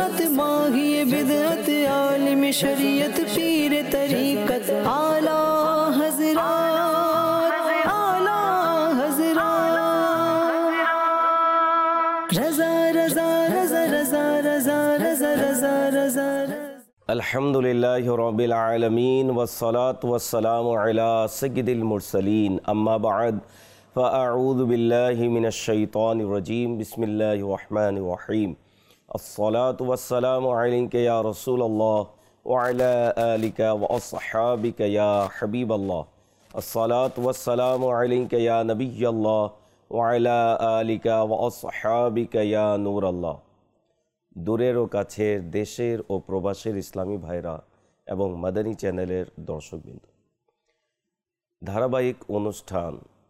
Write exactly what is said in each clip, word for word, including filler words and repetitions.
सनत माही बिदअत आलिम शरीयत पीर तरीकत आला हज़रात आला हज़रात रज़ा रज़ा रज़ा रज़ा रज़ा रज़ा रज़ा रज़ा अल्हम्दुलिल्लाहि रब्बिल आलमीन वस्सलातु वस्सलामु अला सय्यिदिल मुरसलीन अम्मा बअद फ़अऊज़ु बिल्लाहि मिनश शैतानिर रजीम बिस्मिल्लाहिर रहमानिर रहीम अस्सलातु वस्सलामु अलैका या रसूलल्लाह व अला आलिका व अस्हाबिका या हबीबल्लाह अस्सलातु वस्सलामु अलैका या नबिय्यल्लाह व अला आलिका व अस्हाबिका या नूरल्लाह। दूरेर ও কাছের দেশের ও প্রবাসের ইসলামী ভাইরা এবং মাদানী চ্যানেলের দর্শকবৃন্দ, ধারাবাহিক অনুষ্ঠান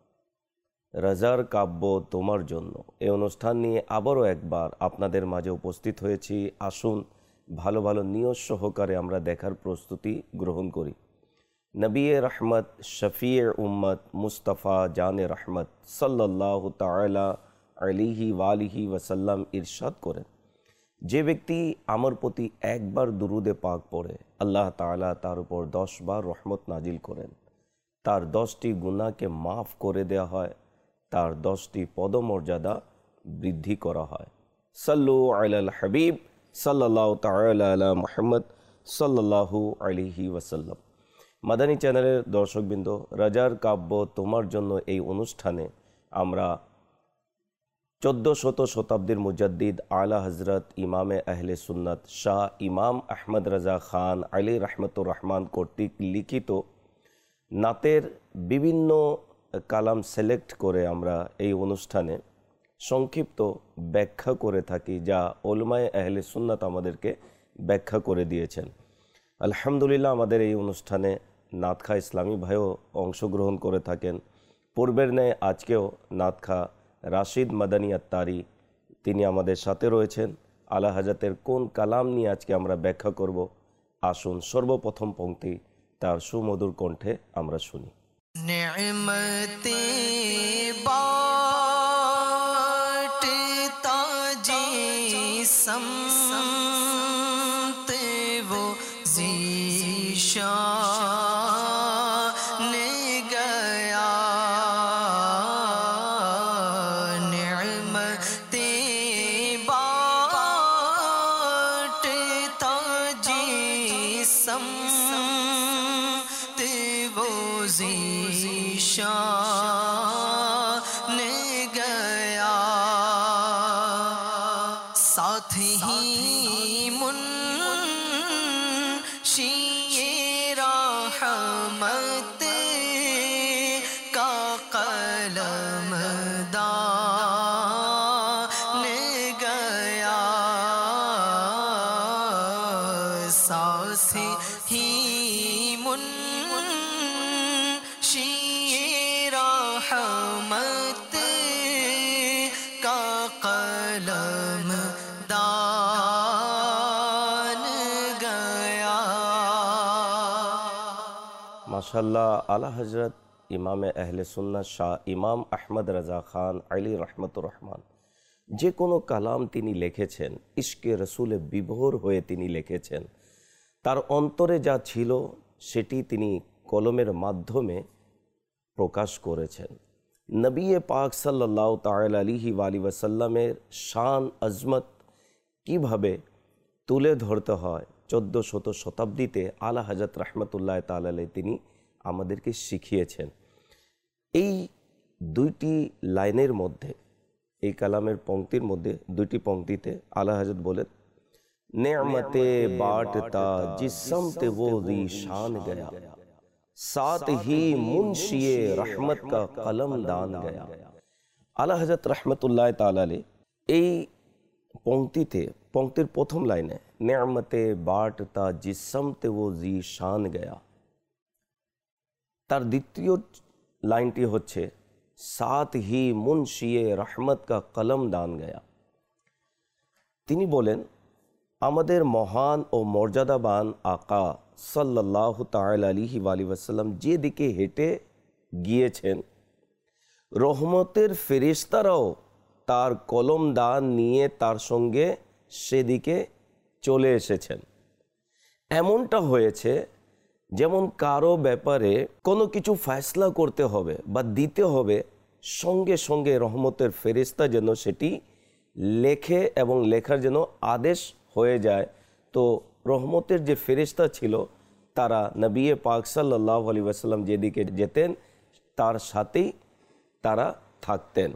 রাজার কাব্য তোমার জন্য এই অনুষ্ঠান নিয়ে আবারও একবার আপনাদের মাঝে উপস্থিত হয়েছি। আসুন ভালো ভালো নিয়ত সহকারে আমরা দেখার প্রস্তুতি গ্রহণ করি। নবিয়ে রহমত শফিয়ে উম্মত মুস্তাফা জানে রহমত সাল্লাল্লাহু তাআলা আলাইহি ওয়ালিহি ওয়াসাল্লাম ইরশাদ করেন, যে ব্যক্তি আমার প্রতি একবার দুরুদে পাক পড়ে আল্লাহ তাআলা তার উপর দশ বার রহমত নাজিল করেন, তার দশটি গুনাহকে মাফ করে দেওয়া হয়, তার দশটি পদমর্যাদা বৃদ্ধি করা হয়। সাল্লু আলাল হাবিব সাল্লাল্লাহু তাআলা আলা মুহাম্মদ সাল্লাল্লাহু আলাইহি ওয়াসাল্লাম। মাদানী চ্যানেলের দর্শকবৃন্দ, রাজার কাব্য তোমার জন্য এই অনুষ্ঠানে আমরা চোদ্দো শত শতাব্দীর মুজাদ্দিদ আলা হজরত ইমামে আহলে সুন্নাত শাহ ইমাম আহমদ রাজা খান আলী রহমতুর রহমান কর্তৃক লিখিত নাতের বিভিন্ন কালাম সিলেক্ট করে আমরা এই অনুষ্ঠানে সংক্ষিপ্ত ব্যাখ্যা করে থাকি, যা উলামায়ে আহলে সুন্নাত আমাদেরকে ব্যাখ্যা করে দিয়েছেন। আলহামদুলিল্লাহ, আমাদের এই অনুষ্ঠানে নাতখা ইসলামী ভাইও অংশগ্রহণ করে থাকেন। পূর্বের ন্যায় আজকেও নাতখা রাশিদ মাদানী আত্তারি তিনি আমাদের সাথে রয়েছেন। আলা হাজাতের কোন কালাম নিয়ে আজকে আমরা ব্যাখ্যা করব, আসুন সর্বপ্রথম পংক্তি তার সুমধুর কণ্ঠে আমরা শুনি। নেমতে বাঁটতা জিসম তে वो ज़ीशान गया, नेमते बाँटता जिसम ते वो ज़ीशान गया, साथ ही मुंशी रहमत का कलम दान गया, साथ ही मुंशी रहमत का कलम दान गया। माशाल्लाह, आला हजरत ইমামে আহলে সুন্নাত শাহ ইমাম আহমদ রাজা খান আলী রহমতুর রহমান যে কোনো কালাম তিনি লিখেছেন ইশকে রসুলে বিভোর হয়ে তিনি লিখেছেন। তার অন্তরে যা ছিল সেটি তিনি কলমের মাধ্যমে প্রকাশ করেছেন। নবী পাক সাল্লাল্লাহু তাআলা আলাইহি ওয়াসাল্লামের শান আজমত কিভাবে তুলে ধরতে হয় চোদ্দো শত শতাব্দীতে আলা হযরত রাহমাতুল্লাহ তাআলা আলাইহি তিনি আমাদেরকে শিখিয়েছেন। এই দুইটি লাইনের মধ্যে, এই কালামের পংক্তির মধ্যে দুইটি পংক্তিতে আলা হযরত বলেন, নেমতে বাঁটতা जिस्म ते वो ज़ीशान गया, साथ ही मुंशिए रहमत का कलम दान गया। আলা হযরত রাহমাতুল্লাহ তাআলা আলাইহি এই পংক্তিতে, পংক্তির প্রথম লাইনে নেমতে বাঁটতা जिस्म ते वो ज़ीशान गया, তার দ্বিতীয় লাইনটি হচ্ছে সাথ হি মুনশিয়ে রহমত কা কলম দান গয়া। তিনি বলেন, আমাদের মহান ও মর্যাদাবান আকা সাল্লাল্লাহু তাআলা আলাইহি ওয়াসাল্লাম যেদিকে হেঁটে গিয়েছেন, রহমতের ফেরেশতারাও তার কলম দান নিয়ে তার সঙ্গে সেদিকে চলে এসেছেন। এমনটা হয়েছে যেমন কারো ব্যাপারে কোনো কিছু ফয়সলা করতে হবে বা দিতে হবে, সঙ্গে সঙ্গে রহমতের ফেরেশতা যেন সেটি লেখে এবং লেখার যেন আদেশ হয়ে যায়। তো রহমতের যে ফেরেশতা ছিল তারা নবী পাক সাল্লাল্লাহু আলাইহি ওয়াসাল্লাম যেদিকে যেতেন তার সাথেই তারা থাকতেন।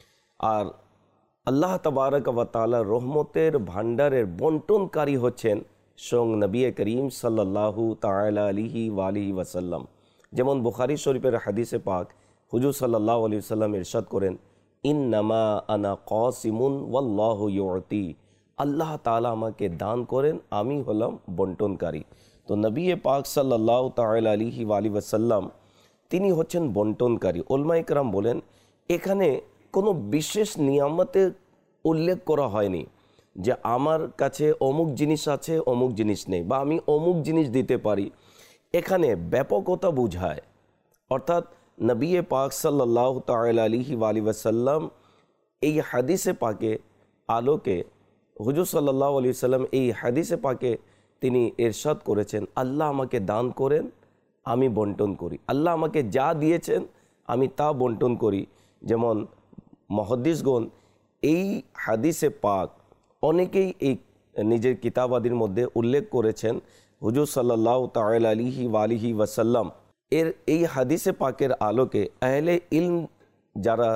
আর আল্লাহ তাবারক ওয়া তাআলা রহমতের ভাণ্ডারের বন্টনকারী হচ্ছেন স্বয়ং নবী করিম সাল্লাল্লাহু তাআলা আলাইহি ওয়া আলিহি ওয়াসাল্লাম। যেমন বুখারী শরীফের হাদিসে পাক হুজুর সাল্লাল্লাহু আলাইহি ওয়াসাল্লাম ইরশাদ করেন, ইন্নামা আনা কাসিমুন ওয়াল্লাহু ইউতি, আল্লাহ তাআলা আমাকে দান করেন, আমি হলাম বন্টনকারী। তো নবী পাক সাল্লাল্লাহু তাআলা আলাইহি ওয়া আলিহি ওয়াসাল্লাম তিনি হচ্ছেন বন্টনকারী। উলামায়ে কেরাম বলেন এখানে কোনো বিশেষ নিয়ামতের উল্লেখ করা হয়নি যে আমার কাছে অমুক জিনিস আছে অমুক জিনিস নেই বা আমি অমুক জিনিস দিতে পারি। এখানে ব্যাপকতা বোঝায়, অর্থাৎ নবী পাক সাল্লাল্লাহু তাআলা আলাইহি ওয়া আলিহি ওয়াসাল্লাম এই হাদিসে পাকে আলোকে হুজুর সাল্লাল্লাহু আলাইহি ওয়াসাল্লাম এই হাদিসে পাকে তিনি ইরশাদ করেছেন, আল্লাহ আমাকে দান করেন, আমি বন্টন করি। আল্লাহ আমাকে যা দিয়েছেন আমি তা বন্টন করি। যেমন মুহাদ্দিসগণ এই হাদিসে পাক অনেকেই এই নিজের কিতাবাদির মধ্যে উল্লেখ করেছেন হুজুর সাল্লাল্লাহু তাআলা আলাইহি ওয়া আলিহি ওয়াসাল্লাম এর এই হাদিসে পাকের আলোকে আহলে ইলম যারা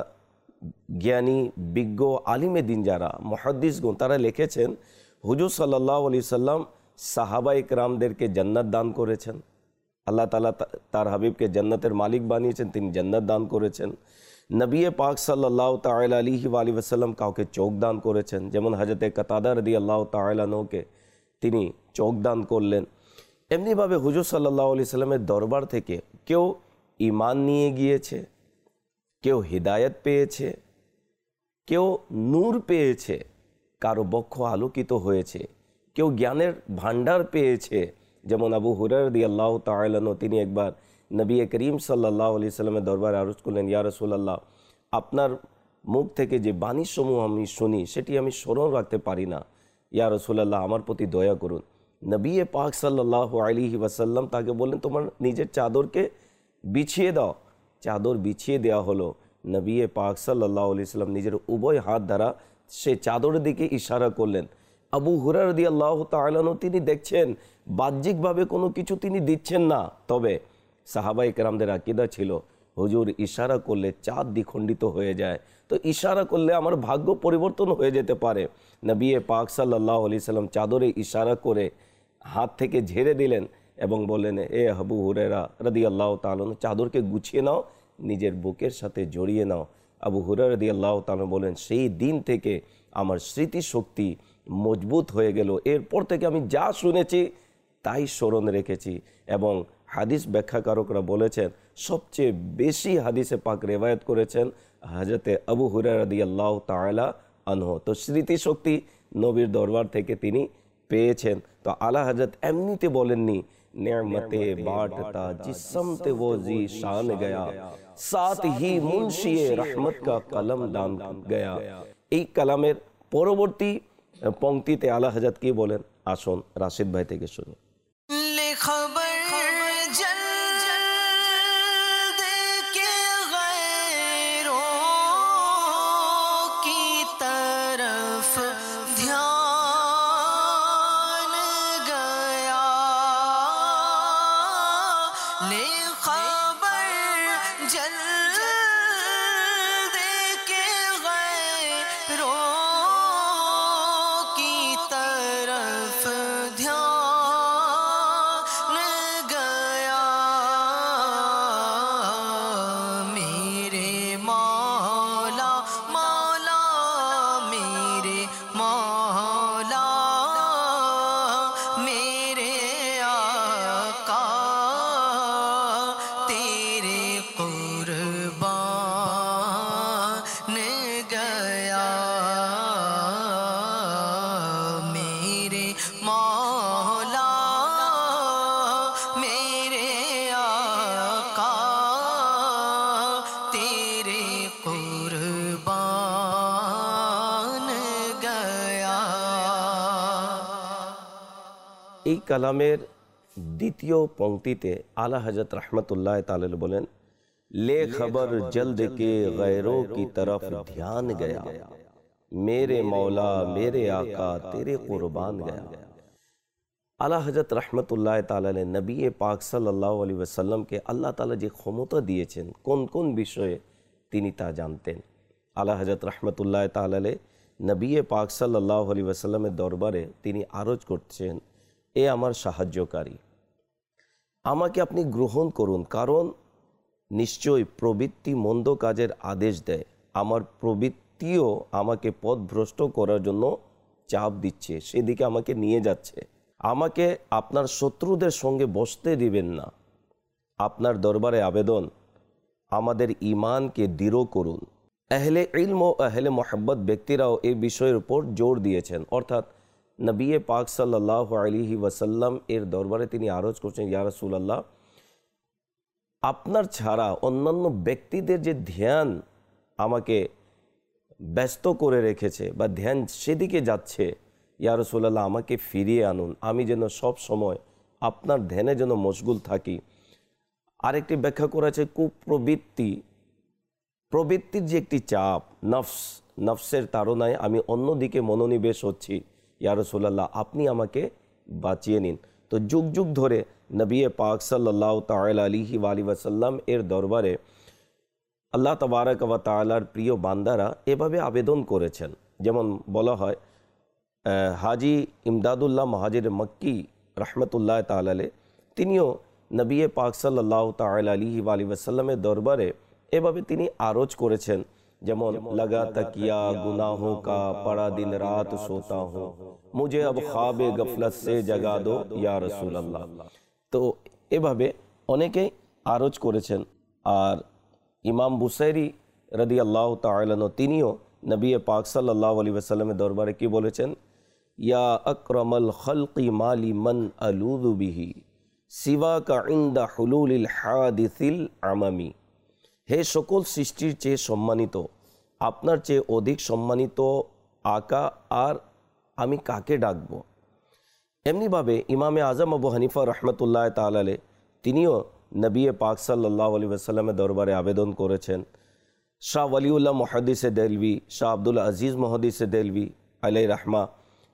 জ্ঞানী বিজ্ঞ আলিমে দিন যারা মুহাদ্দিসগণ তারা লিখেছেন হুজুর সাল্লাল্লাহু আলাইহি সাল্লাম সাহাবায়ে কেরামদেরকে জান্নাত দান করেছেন। আল্লাহ তাআলা তার হাবিবকে জান্নাতের মালিক বানিয়েছেন, তিনি জান্নাত দান করেছেন। নবী পাক সাল্লাল্লাহু তাআলা আলাইহি ওয়া আলিহি ওয়াসাল্লাম কাউকে চোখ দান করেছেন, যেমন হযরতে কাতাদা রাদিয়াল্লাহু তাআলা আনহুকে তিনি চোখ দান করলেন। এমনিভাবে হুজুর সাল্লাল্লাহু আলাইহি সাল্লামের দরবার থেকে কেউ ঈমান নিয়ে গিয়েছে, কেউ হিদায়াত পেয়েছে, কেউ নূর পেয়েছে, কারো বক্ষ আলোকিত হয়েছে, কেউ জ্ঞানের ভাণ্ডার পেয়েছে। যেমন আবু হুরায়রা রাদিয়াল্লাহু তাআলা আনহু তিনি একবার নবী করিম সাল্লাল্লাহু আলাইহি সাল্লামের দরবারে আরজ করলেন, ইয়া রাসূলুল্লাহ, আপনার মুখ থেকে যে বাণীসমূহ আমি শুনি সেটি আমি স্মরণ রাখতে পারি না, ইয়া রাসূলুল্লাহ আমার প্রতি দয়া করুন। নবী পাক সাল্লাল্লাহু আলাইহি ওয়াসাল্লাম তাকে বললেন, তোমার নিজের চাদরকে বিছিয়ে দাও। চাদর বিছিয়ে দেওয়া হলো। নবী পাক সাল্লাল্লাহু আলাইহি সাল্লাম নিজের উভয় হাত দ্বারা সে চাদরের দিকে ইশারা করলেন। আবু হুরায়রা রাদিয়াল্লাহু তাআলা আনহু তিনি দেখছেন বাহ্যিকভাবে কোনো কিছু তিনি দিচ্ছেন না, তবে সাহাবায়ে কেরামদের আকীদা ছিল হুজুর ইশারা করলে চাঁদ দ্বিখণ্ডিত হয়ে যায়, তো ইশারা করলে আমার ভাগ্য পরিবর্তন হয়ে যেতে পারে। নবী পাক সাল্লাল্লাহু আলাইহি সাল্লাম চাদরে ইশারা করে হাত থেকে ঝেড়ে দিলেন এবং বললেন, এ আবু হুরায়রা রাদিয়াল্লাহু তাআলা আনহু চাদরকে গুছিয়ে নাও, নিজের বুকের সাথে জড়িয়ে নাও। আবু হুরায়রা রাদিয়াল্লাহু তাআলা বলেন, সেই দিন থেকে আমার স্মৃতিশক্তি মজবুত হয়ে গেল, এরপর থেকে আমি যা শুনেছি তাই স্মরণ রেখেছি। এবং হাদিস ব্যাখ্যাকারকরা বলেছেন সবচেয়ে বেশি হাদিসে পাক রেওয়ায়ত করেছেন হযরতে আবু হুরায়রা রাদিয়াল্লাহু তাআলা আনহু। তো স্মৃতিশক্তি নবীর দরবার থেকে তিনি পেয়েছেন। তো আলা হযরত এমনিতে বলেননি, নেমতে বাঁটতা জিসমতে वो जी शान गया साथ ही मुंशी रहमत का कलम दान गया। এই কালামের পরবর্তী পংক্তিতে আলা হযরত কি বলেন, আসুন রাশিদ ভাই থেকে শুনি। ध्यान এই কালামের দ্বিতীয় পংক্তিতে আলা হযরত রহমতুল্লাহ তাআলা বলেন, ले खबर जल्द के गैरों की तरफ ध्यान गया, मेरे मौला मेरे आका तेरे कुर्बान गया। আলা হযরত রহমতুল্লাহ তাআলা নবী পাক সাল্লাল্লাহু আলাইহি ওয়াসাল্লামকে আল্লাহ তাআলা যে ক্ষমতা দিয়েছেন কোন কোন বিষয়ে তিনি তা জানতেন। আলা হযরত রহমতুল্লাহ তাআলা নবী পাক সাল্লাল্লাহু আলাইহি ওয়াসাল্লামের দরবারে তিনি আরজ করছেন, এ আমার সাহায্যকারী, আমাকে আপনি গ্রহণ করুন, কারণ নিশ্চয়ই প্রবৃত্তি মন্দ কাজের আদেশ দেয়, আমার প্রবৃত্তিও আমাকে পথভ্রষ্ট করার জন্য চাপ দিচ্ছে, সেদিকে আমাকে নিয়ে যাচ্ছে। আমাকে আপনার শত্রুদের সঙ্গে বসতে দিবেন না। আপনার দরবারে আবেদন, আমাদের ঈমানকে দৃঢ় করুন। আহলে ইলম ও আহলে মোহাব্বত ব্যক্তিরাও এই বিষয়ের উপর জোর দিয়েছেন। অর্থাৎ নবী পাক সাল্লাল্লাহু আলাইহি ওয়াসাল্লাম এর দরবারে তিনি আরজ করছেন, ইয়া রাসূলুল্লাহ, আপনার ছাড়া অন্যান্য ব্যক্তিদের যে ধ্যান আমাকে ব্যস্ত করে রেখেছে বা ধ্যান সেদিকে যাচ্ছে, ইয়া রাসূলুল্লাহ আমাকে ফিরিয়ে আনুন, আমি যেন সব সময় আপনার ধ্যানে যেন মশগুল থাকি। আরেকটি ব্যাখ্যা করেছে কুপ্রবৃত্তি, প্রবৃত্তির যে একটি চাপ, নফস, নফসের তাড়নায় আমি অন্যদিকে মনোনিবেশ হচ্ছি, ইয়া রাসূলুল্লাহ আপনি আমাকে বাঁচিয়ে নিন। তো যুগ যুগ ধরে নবী পাক সাল্লাল্লাহু তাআলা আলাইহি ওয়াসাল্লাম এর দরবারে আল্লাহ তাবারক ওয়া তাআলার প্রিয় বান্দারা এভাবে আবেদন করেছেন। যেমন বলা হয়, হাজি ইমদাদুল্লাহ মহাজির মক্কি রহমতুল্লাহ তাআলা তিনিও নবী পাক সাল্লাল্লাহু তাআলা আলাইহি ওয়াসাল্লামের দরবারে এভাবে তিনি আরজ করেছেন, যেমন লগা তকিয়া গুনাहों का पड़ा दिन रात सोता हूँ, मुझे अब ख्वाब गफलत से जगा दो या रसूल अल्लाह। তো এভাবে অনেকেই আরজ করেছেন। আর ইমাম বুসাইরি রাদিয়াল্লাহু তাআলা আনহু তিনিও নবী পাক সাল্লাল্লাহু আলাইহি ওয়াসাল্লামের দরবারে কি বলেছেন, ইয়া আকরামাল খালকি মালি মান আলুযু বিহি সিওয়াকা ইনদা হুলুলিল হাদিসিল আমামি। হে সকল সৃষ্টির চেয়ে সম্মানিত, আপনার চেয়ে অধিক সম্মানিত আকা, আর আমি কাকে ডাকব। এমনিভাবে ইমামে আজম আবু হানিফা রহমতুল্লাহ তাআলা তিনিও নবী পাক সাল্লাল্লাহু আলাইহি ওয়াসাল্লামের দরবারে আবেদন করেছেন। শাহ ওয়ালিউল্লাহ মুহাদ্দিসে দেলভি, শাহ আব্দুল আজিজ মুহাদ্দিসে দেলভি আলাইহি রাহমা,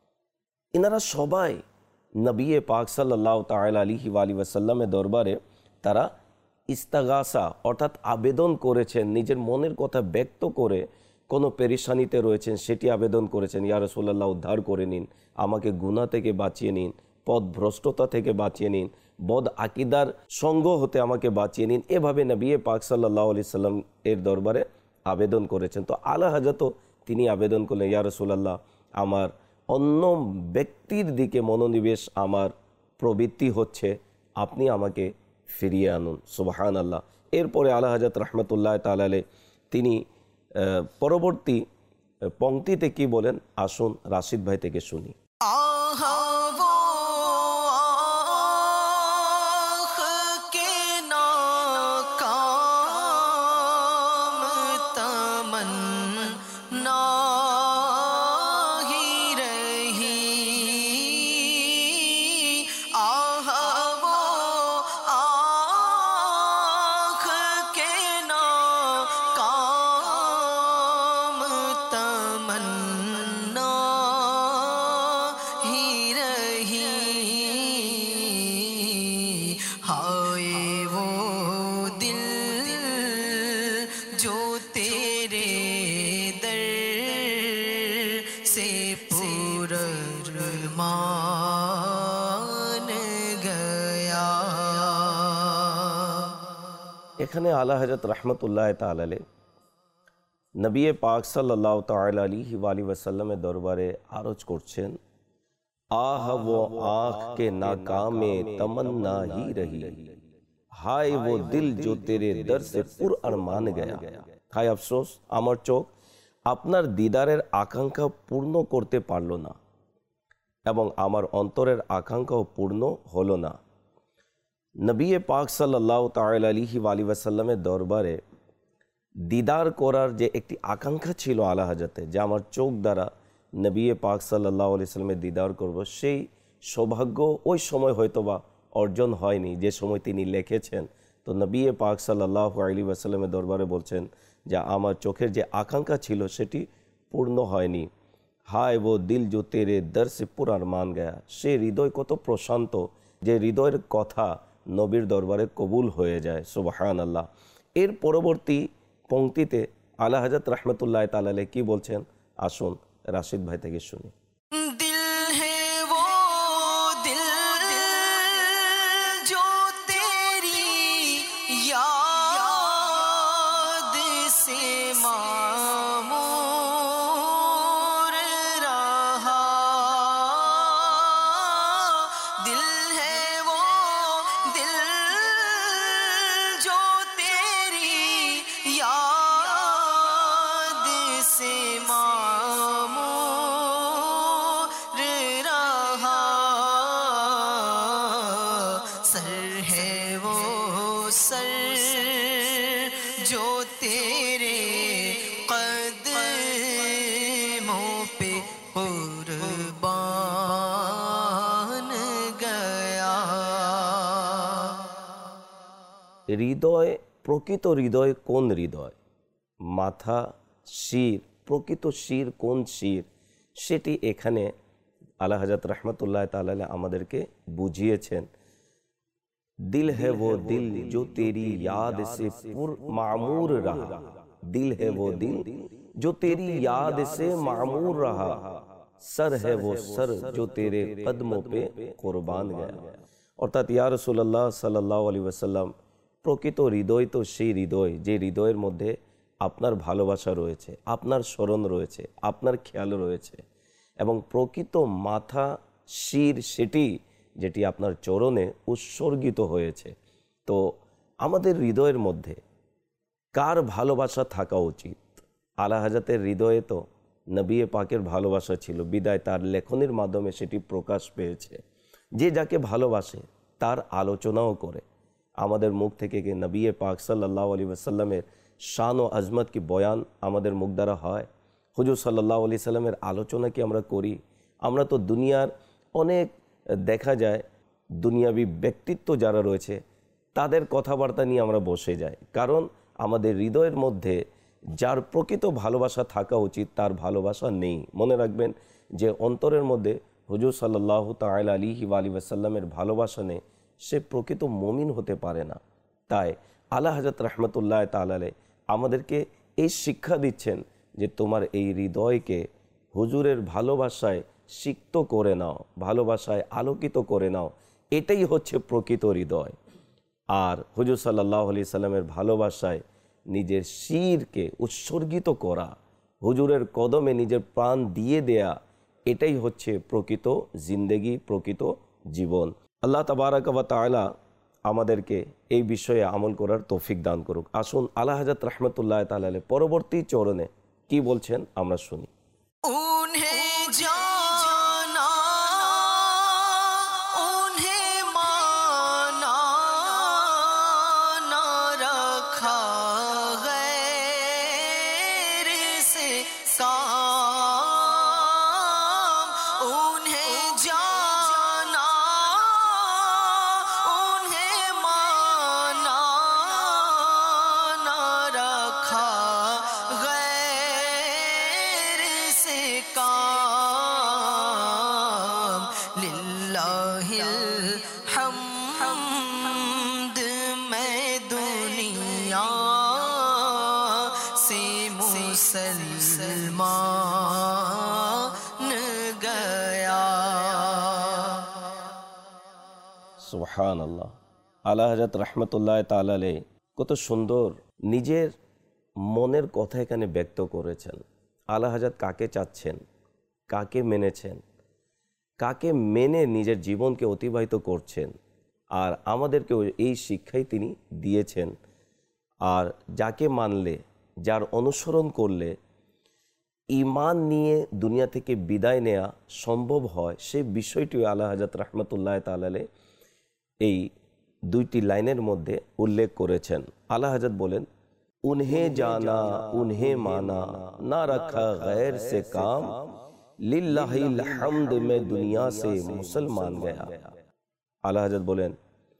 ইনারা সবাই নবী পাক সাল্লাল্লাহু তাআলা আলাইহি ওয়াসাল্লামের দরবারে তারা ইস্তাগাসা অর্থাৎ আবেদন করেছেন, নিজের মনের কথা ব্যক্ত করে কোনো পেরেশানিতে রয়েছেন সেটি আবেদন করেছেন, ইয়া রাসূলুল্লাহ উদ্ধার করে নিন, আমাকে গুনাহ থেকে বাঁচিয়ে নিন, পথ ভ্রষ্টতা থেকে বাঁচিয়ে নিন, বদ আকিদার সঙ্গ হতে আমাকে বাঁচিয়ে নিন। এভাবে নবী পাক সাল্লাল্লাহু আলাইহি সাল্লাম এর দরবারে আবেদন করেছেন। তো আলা হযরত তিনি আবেদন করলেন, ইয়া রাসূলুল্লাহ আমার অন্য ব্যক্তির দিকে মনোনিবেশ আমার প্রবৃত্তি হচ্ছে, আপনি আমাকে ফিরিয়ে আনুন। সুবহানাল্লাহ। এরপরে আলা হযরত রহমতুল্লাহ তাআলা তিনি পরবর্তী পংক্তিতে কি বলেন, আসুন রাশিদ ভাই থেকে শুনি। এখানে আলা হযরত রহমতুল্লাহ তাআলা নবী পাক সাল্লাল্লাহু তাআলা আলাইহি ওয়াসাল্লামের দরবারে আরজ করছেন, আহ वो आँख के नाकामे तमन्ना ही रही, हाय वो दिल जो तेरे दर से पुर अरमान गया। हाय अफसोस, আমার চোখ আপনার দিদারের আকাঙ্ক্ষা পূর্ণ করতে পারল না এবং আমার অন্তরের আকাঙ্ক্ষাও পূর্ণ হলো না। নবী পাক সাল্লাল্লাহু তাআলা আলাইহি ওয়াসাল্লামের দরবারে দিদার করার যে একটি আকাঙ্ক্ষা ছিল আলা হযরতে, যে আমার চোখ দ্বারা নবী পাক সাল্লাল্লাহু আলাইহি ওয়াসাল্লামের দিদার করব, সেই সৌভাগ্য ওই সময় হয়তোবা অর্জন হয়নি যে সময় তিনি লিখেছেন। তো নবী পাক সাল্লাল্লাহু আলাইহি ওয়াসাল্লামের দরবারে বলছেন যে আমার চোখের যে আকাঙ্ক্ষা ছিল সেটি পূর্ণ হয়নি। হায় ও দিল জো তেরে দর সে পুরার মান গয়া, সে হৃদয় কত প্রশান্ত যে হৃদয়ের কথা নবীর দরবারে কবুল হয়ে যায়। সুবহানাল্লাহ। এর পরবর্তী পংক্তিতে আলা হযরত রাহমাতুল্লাহ তাআলা আলাইহি কি বলছেন, আসুন রাশিদ ভাই থেকে শুনি। হৃদয়, প্রকৃত হৃদয় কোন হৃদয়, মাথা, শির, প্রকৃত শির কোন শির, সেটি এখানে আলা হযরত রাহমাতুল্লাহ তাআলা আলাইহি আমাদেরকে বুঝিয়েছেন। দিল है वो दिल जो तेरी याद से पुर मामूर रहा, दिल है वो दिल जो तेरी याद से मामूर रहा, सर है वो सर जो तेरे कदमों पे कुर्बान गया। অর্থাৎ ইয়া রাসূলুল্লাহ সাল্লাল্লাহু আলাইহি ওয়াসাল্লাম, প্রকৃত হৃদয় তো সেই হৃদয় যে হৃদয়ের মধ্যে আপনার ভালোবাসা রয়েছে, আপনার স্মরণ রয়েছে, আপনার খেয়াল রয়েছে, এবং প্রকৃত মাথা শির সেটি যেটি আপনার চরণে উৎসর্গিত হয়েছে। তো আমাদের হৃদয়ের মধ্যে কার ভালোবাসা থাকা উচিত? আলা হযরতের হৃদয়ে তো নবী পাকের ভালোবাসা ছিল, বিদায় তার লেখনীর মাধ্যমে সেটি প্রকাশ পেয়েছে। যে যাকে ভালোবাসে তার আলোচনাও করে। আমাদের মুখ থেকে কি নবী পাক সাল্লাল্লাহু আলাইহি ওয়াসাল্লামের শান ও আজমত কি বয়ান আমাদের মুখ দ্বারা হয়? হুজুর সাল্লাল্লাহু আলাইহি সাল্লামের আলোচনা কি আমরা করি? আমরা তো দুনিয়ার অনেক দেখা যায় দুনিয়াবি ব্যক্তিত্ব যারা রয়েছে তাদের কথাবার্তা নিয়ে আমরা বসে যাই, কারণ আমাদের হৃদয়ের মধ্যে যার প্রকৃত ভালোবাসা থাকা উচিত তার ভালোবাসা নেই। মনে রাখবেন যে অন্তরের মধ্যে হুজুর সাল্লাল্লাহু তাআলা আলাইহি ওয়াসাল্লামের ভালোবাসা নেই, সে প্রকৃত মুমিন হতে পারে না। তাই আলা হযরত রাহমাতুল্লাহ তাআলা আলাইহি আমাদেরকে এই শিক্ষা দিচ্ছেন যে তোমার এই হৃদয়কে হুজুরের ভালোবাসায় সিক্ত করে নাও, ভালোবাসায় আলোকিত করে নাও, এটাই হচ্ছে প্রকৃত হৃদয়। আর হুজুর সাল্লাল্লাহু আলাইহি সাল্লামের ভালোবাসায় নিজের শিরকে উৎসর্গিত করা, হুজুরের কদমে নিজের প্রাণ দিয়ে দেয়া, এটাই হচ্ছে প্রকৃত জিন্দেগি, প্রকৃত জীবন। আল্লাহ তাবারাক ওয়া তাআলা আমাদেরকে এই বিষয়ে আমল করার তৌফিক দান করুক। আসুন আলা হযরত রাহমাতুল্লাহ তাআলা আলাইহি পরবর্তী চরণে কি বলছেন আমরা শুনি। সুবহানাল্লাহ। আলা হযরত রাহমাতুল্লাহ তাআলা আলাইহি কত সুন্দর নিজের মনের কথা এখানে ব্যক্ত করেছেন। আলা হযরত কাকে চাচ্ছেন, কাকে মেনেছেন, কাকে মেনে নিজের জীবনকে অতিবাহিত করছেন, আর আমাদেরকে এই শিক্ষাই তিনি দিয়েছেন। আর যাকে মানলে, যার অনুসরণ করলে ঈমান নিয়ে দুনিয়া থেকে বিদায় নেওয়া সম্ভব হয়, সেই বিষয়টি আলা হযরত রাহমাতুল্লাহ তাআলা আলাইহি এই দুইটি লাইনের মধ্যে উল্লেখ করেছেন। আলা হযরত বলেন, উনহে জানা উনহে মানা না রাখা গैर से काम, লিল্লাহিল হামদ मैं दुनिया से मुसलमान गया। আলা হযরত বলেন,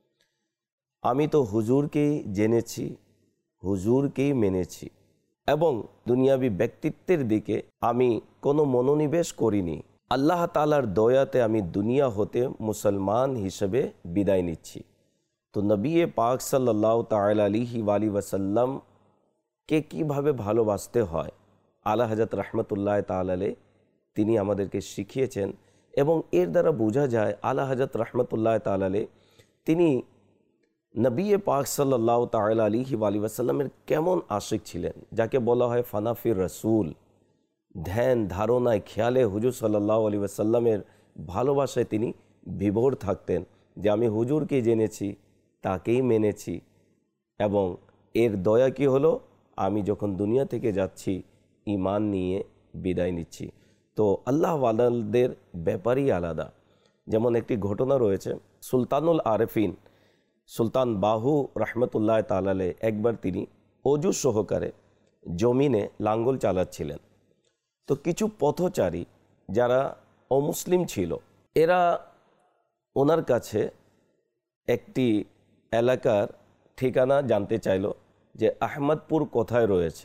আমি তো হুজুরকেই জেনেছি, হুজুরকেই মেনেছি এবং দুনিয়াবি ব্যক্তিত্বের দিকে আমি কোনো মনোনিবেশ করিনি। আল্লাহ তাআলার দয়াতে আমি দুনিয়া হতে মুসলমান হিসেবে বিদায় নিচ্ছি। তো নবী পাক সাল্লাল্লাহু তাআলা আলাইহি ওয়াসাল্লাম কে কীভাবে ভালোবাসতে হয় আলা হযরত রাহমাতুল্লাহ তাআলা আলাইহি তিনি আমাদেরকে শিখিয়েছেন এবং এর দ্বারা বোঝা যায় আলা হযরত রাহমাতুল্লাহ তাআলা আলাইহি তিনি নবী পাক সাল্লাল্লাহু তাআলা আলাইহি ওয়াসাল্লামের কেমন আশিক ছিলেন, যাকে বলা হয় ফানাফির রসুল। ধ্যান ধারণায় খেয়ালে হুজুর সাল্লাল্লাহু আলাইহি ওয়াসাল্লামের ভালোবাসায় তিনি বিভোর থাকতেন যে আমি হুজুরকে জেনেছি, তাকেই মেনেছি এবং এর দয়া কি হলো, আমি যখন দুনিয়া থেকে যাচ্ছি ঈমান নিয়ে বিদায় নিচ্ছি। তো আল্লাহ ওয়ালাদের ব্যাপারই আলাদা। যেমন একটি ঘটনা রয়েছে, সুলতানুল আরেফিন সুলতান বাহু রহমতুল্লাহ তাআলা আলাইহি একবার তিনি অজু সহকারে জমিনে লাঙ্গল চালাচ্ছিলেন। তো কিছু পথচারী যারা অমুসলিম ছিল এরা ওনার কাছে একটি এলাকার ঠিকানা জানতে চাইল যে আহমদপুর কোথায় রয়েছে।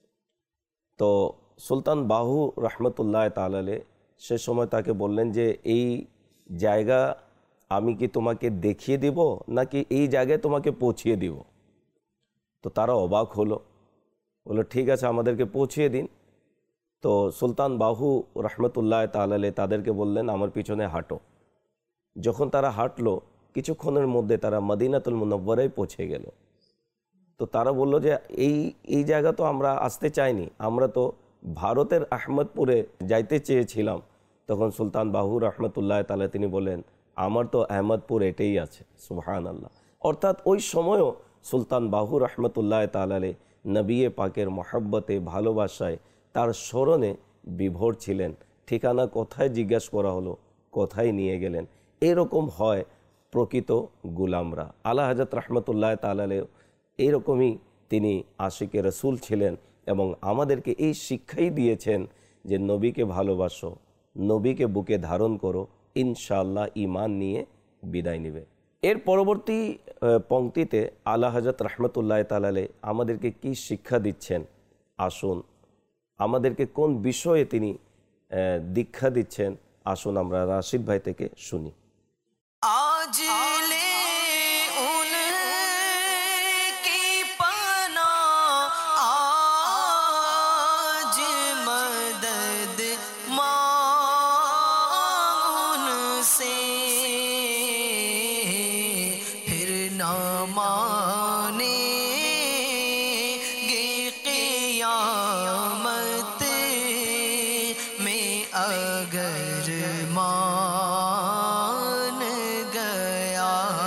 তো সুলতান বাহু রহমতুল্লাহ তাআলা আলাইহি সে সময় তাকে বললেন যে এই জায়গা আমি কি তোমাকে দেখিয়ে দিব নাকি এই জায়গায় তোমাকে পৌঁছিয়ে দিব। তো তারা অবাক হলো, বললো ঠিক আছে আমাদেরকে পৌঁছিয়ে দিন। তো সুলতান বাহু রহমতুল্লাহ তাআলা আলাইহি তাদেরকে বললেন আমার পিছনে হাঁটো। যখন তারা হাঁটলো কিছুক্ষণের মধ্যে তারা মদিনাতুল মুনাওয়ারায় পৌঁছে গেল। তো তারা বলল যে এই এই জায়গা তো আমরা আসতে চাইনি, আমরা তো ভারতের আহমদপুরে যাইতে চেয়েছিলাম। তখন সুলতান বাহু রহমতুল্লাহ তাআলা তিনি বলেন আমার তো আহমদপুর এটাই আছে, সুবহানাল্লাহ। অর্থাৎ ওই সময়ও সুলতান বাহু রহমতুল্লাহ তাআলা আলাইহি নবী পাকের মহব্বতে ভালোবাসায় তার স্মরণে বিভোর ছিলেন। ঠিকানা কোথায় জিজ্ঞাসা করা হলো, কোথায় নিয়ে গেলেন। এরকম হয় প্রকৃত গুলামরা। আলা হযরত রাহমাতুল্লাহ তাআলা আলাইহি এইরকমই তিনি আশিকে রসুল ছিলেন এবং আমাদেরকে এই শিক্ষাই দিয়েছেন যে নবীকে ভালোবাসো, নবীকে বুকে ধারণ করো, ইনশাআল্লাহ ঈমান নিয়ে বিদায় নেবে। এর পরবর্তী পংক্তিতে আলা হযরত রাহমাতুল্লাহ তাআলা আলাইহি আমাদেরকে কি শিক্ষা দিচ্ছেন, আসুন আমাদেরকে কোন বিষয়ে তিনি দীক্ষা দিচ্ছেন, আসুন আমরা রাশিদ ভাই থেকে শুনি। আজ লে উনকি পানা আজ মদদ মাंग उनसे फिर ना मानेंगे क़ियामत में अगर मान गया।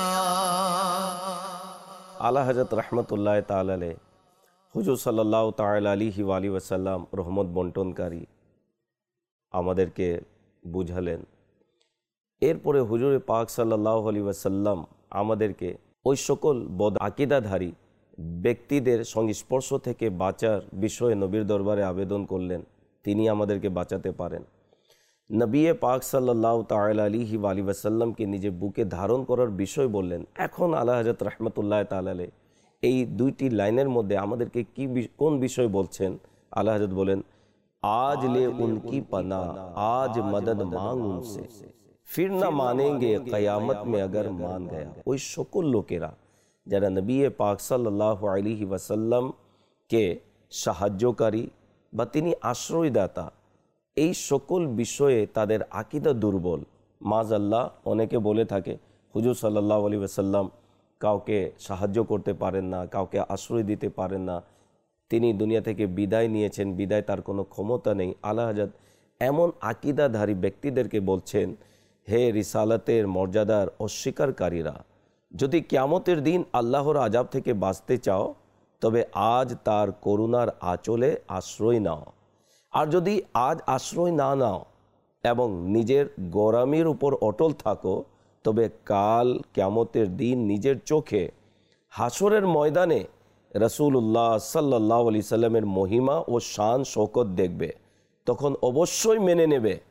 আলা হযরত রাহমাতুল্লাহ তাআলা আলাইহি হুজুর সাল্লাল্লাহু তাআলা আলাইহি ওয়াসাল্লাম রহমত বন্টনকারী আমাদেরকে বুঝালেন। এরপরে হুজুর পাক সাল্লাল্লাহু আলাইহি ওয়াসাল্লাম আমাদেরকে ওই সকল বদ আকীদাধারী ব্যক্তিদের সংস্পর্শ থেকে বাঁচার বিষয়ে নবীর দরবারে আবেদন করলেন, তিনি আমাদেরকে বাঁচাতে পারেন। নবী পাক সাল্লাল্লাহু তাআলা আলাইহি ওয়াসাল্লামকে নিজে বুকে ধারণ করার বিষয় বললেন। এখন আলা হযরত রাহমাতুল্লাহ তাআলা আলাইহি এই দুইটি লাইনের মধ্যে আমাদেরকে কি কোন বিষয় বলছেন, আলা হযরত বলেন आज ले उनकी पना आज मदद मांग उनसे फिर ना मानेंगे कयामत में अगर मान गया। ওই সকল লোকেরা যারা নবী পাক সাল্লাল্লাহু আলাইহি ওয়াসাল্লাম কে সাহায্যকারী বা তিনি আশ্রয়দাতা, এই সকল বিষয়ে তাদের আকীদা দুর্বল। মাযাল্লাহ অনেকে বলে থাকে হুজুর সাল্লাল্লাহু আলাইহি ওয়াসাল্লাম কাউকে সাহায্য করতে পারেন না, কাউকে আশ্রয় দিতে পারেন না, তিনি দুনিয়া থেকে বিদায় নিয়েছেন, বিদায় তার কোনো ক্ষমতা নেই। আলা হযরত এমন আকীদাধারী ব্যক্তিদেরকে বলছেন, হে রিসালাতের মর্যাদার অস্বীকারীরা, যদি কিয়ামতের দিন আল্লাহর আযাব থেকে বাঁচতে চাও তবে আজ তার করুণার আঁচলে আশ্রয় নাও, আর যদি আজ আশ্রয় না নাও এবং নিজের গোরামির উপর অটল থাকো তবে কাল কিয়ামতের দিন নিজের চোখে হাসরের ময়দানে রাসূলুল্লাহ সাল্লাল্লাহু আলাইহি সাল্লামের মহিমা ও শান শৌকত দেখবে, তখন অবশ্যই মেনে নেবে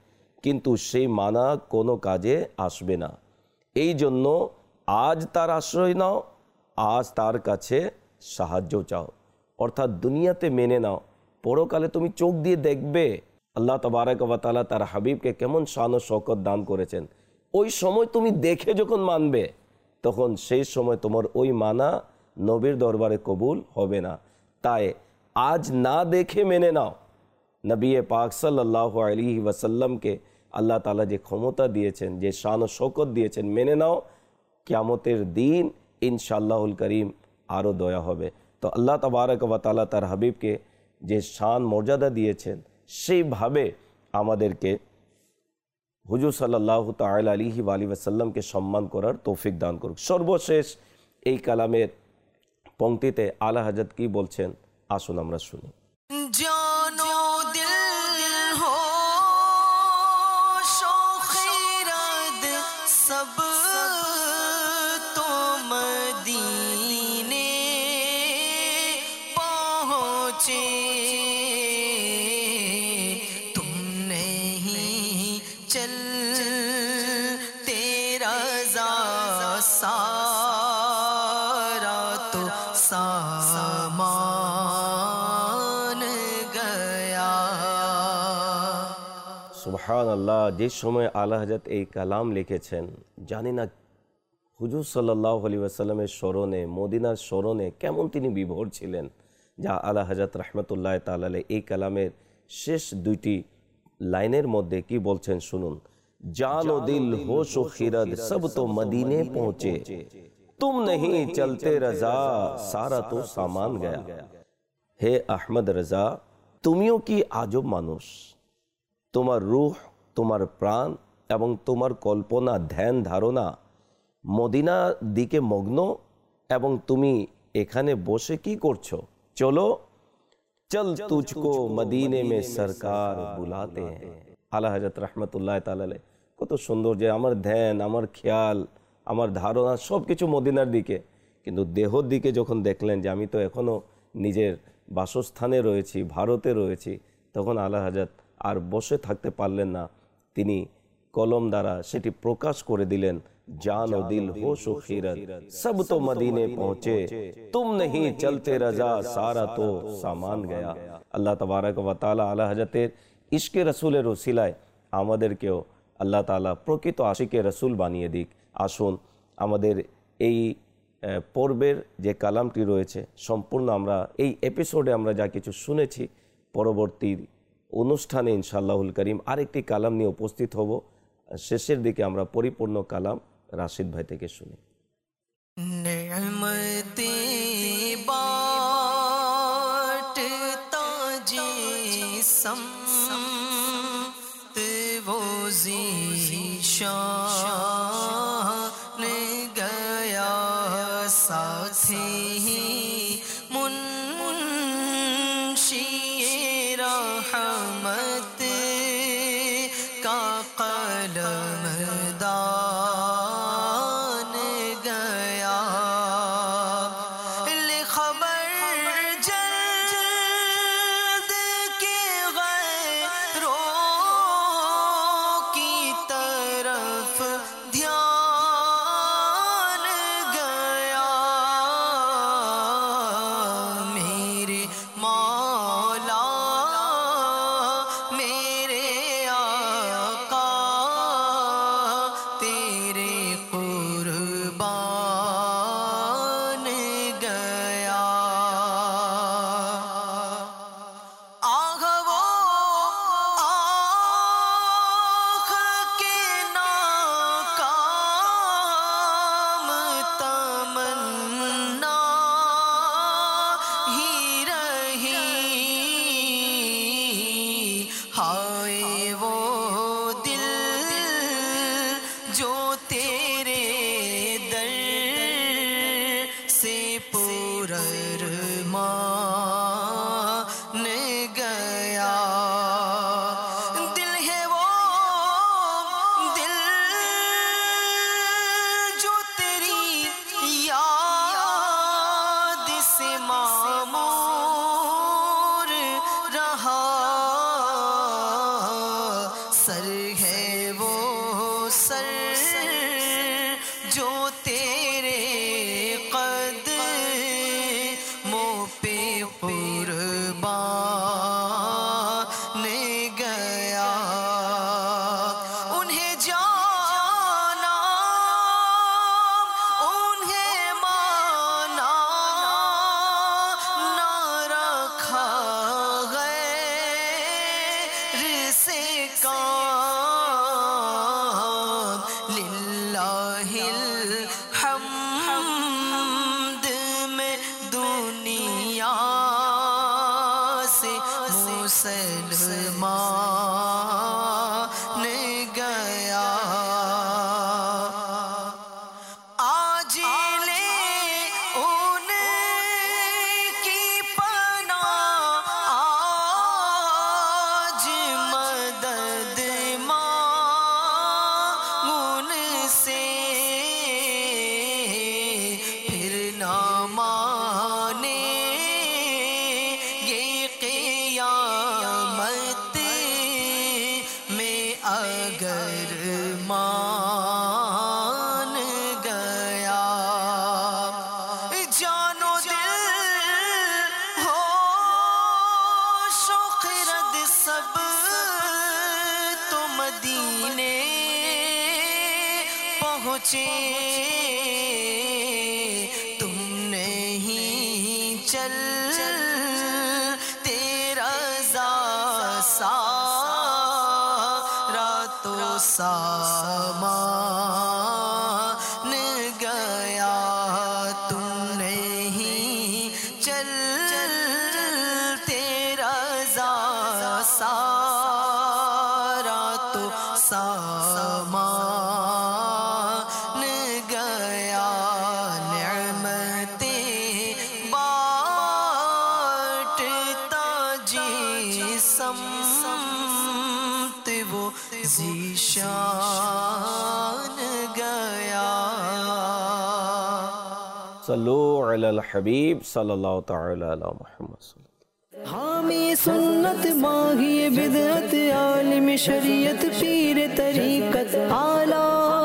কিন্তু সেই মানা কোনো কাজে আসবে না। এই জন্য আজ তার আশ্রয় নাও, আজ তার কাছে সাহায্য চাও, অর্থাৎ দুনিয়াতে মেনে নাও, পরকালে তুমি চোখ দিয়ে দেখবে আল্লাহ তাবারক ওয়া তাআলা তার হাবিবকে কেমন শান ও শওকত দান করেছেন। ওই সময় তুমি দেখে যখন মানবে, তখন সেই সময় তোমার ওই মানা নবীর দরবারে কবুল হবে না। তাই আজ না দেখে মেনে নাও। নবী পাক সাল্লাল্লাহু আলাইহি ওয়াসাল্লামকে আল্লাহ তাআলা যে ক্ষমতা দিয়েছেন, যে শান ও শওকত দিয়েছেন, মেনে নাও। কিয়ামতের দিন ইনশাআল্লাহুল করিম আরও দয়া হবে। তো আল্লাহ তাবারক ওয়া তাআলা তার হাবিবকে যে শান মর্যাদা দিয়েছেন, সেইভাবে আমাদেরকে হুজুর সাল্লাল্লাহু তাআলা আলাইহি ওয়া আলিহি ওয়াসাল্লামকে সম্মান করার তৌফিক দান করুক। সর্বশেষ এই কালামের পংক্তিতে আলা হযরত কি বলছেন, আসুন আমরা শুনি। জানো দিল হো শৌখিরাদ সব তো মদীনে পৌঁছে, তুম नहीं चल तेरा सारा तो सामान गया। সুবহানাল্লাহ। যে সময় আলা হযরত এই কালাম লিখেছেন, জানি না হুজুর সাল্লাল্লাহু আলাইহি ওয়াসাল্লামের স্মরণে, মদিনার স্মরণে কেমন তিনি বিভোর ছিলেন। যা আলা হযরত রাহমাতুল্লাহ তাআলা আলাইহি এই কালামের শেষ দুইটি লাইনের মধ্যে কি বলছেন শুনুন। জান ও দিল হোশ ও খিরদ সব তো মদিনে পৌঁছে, তুম नहीं चलते रजा सारा तो सामान गया। হে আহমদ রাজা, তুমিও কি আজব মানুষ। তোমার রূহ, তোমার প্রাণ এবং তোমার কল্পনা, ধ্যান ধারণা মদিনা দিকে মগ্ন, এবং তুমি এখানে বসে কি করছো। চলো, চল তুঝকো মদিনে মে সরকার বুলাতে হ্যাঁ। আলা হযরত রাহমাতুল্লাহ তাআলা আলাইহি কত সুন্দর, যে আমার ধ্যান, আমার খেয়াল, আমার ধারণা সব কিছু মদিনার দিকে, কিন্তু দেহর দিকে যখন দেখলেন যে আমি তো এখনও নিজের বাসস্থানে রয়েছি, ভারতে রয়েছি, তখন আলা হযরত আর বসে থাকতে পারলেন না। তিনি কলম দ্বারা সেটি প্রকাশ করে দিলেন। জান ও দিল হোশ ও খিরত সব তো মদিনে পৌঁছে, তুম नहीं चलते रजा सारा तो सामान गया। আল্লাহ তাবারক ওয়া তাআলা আলা হযরতের ইশকে রসুলের ওসিলায় আমাদেরকেও আল্লাহ তাআলা প্রকৃত আশিকে রসুল বানিয়ে দিক। আসুন আমাদের এই পর্বের যে কালামটি রয়েছে, সম্পূর্ণ আমরা এই এপিসোডে আমরা যা কিছু শুনেছি, পরবর্তী অনুষ্ঠানে ইনশাআল্লাহুল করিম আরেকটি কালাম নিয়ে উপস্থিত হব। শেষের দিকে আমরা পরিপূর্ণ কালাম রাশিদ ভাই থেকে শুনি। नेमते बांटता जिसम वो ज़ीशान गया, साथी मुंशी रहमत का कलमदान गया। ले खबर जल्द के गैरों की तरफ लिल्लाहिल हम्द में दुनिया से मुसलमान गया। आज ले उनकी पनाह, आज मदद मांग उनसे, फिर ना मानेंगे क़ियामत में अगर मान गया। जानो दिल हो शुक्रद सब तो मदीने पहुँचे, तुम नहीं चल तेरा सारा तो सामान गया। तुम नहीं चल तेरा सारा तो सामान गया। नेमतें बांटता जिसम वो ज़ीशान गया। सल्लु अलल हबीब सल्लल्लाहु तआला अला मुहम्मद। हामी सुन्नत माही बिदअत आलिम शरीयत पीर तरीकत आला